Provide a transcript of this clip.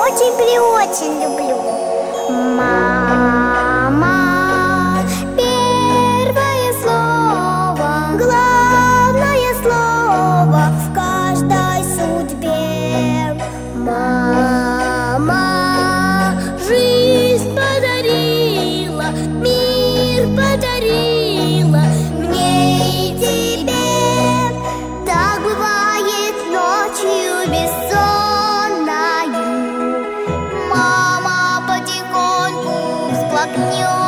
очень люблю. Мама, первое слово, главное слово в каждой судьбе. Мама жизнь подарила, мир подарила мне и тебе. Так бывает ночью бессонною. Мама потихоньку всплакнет.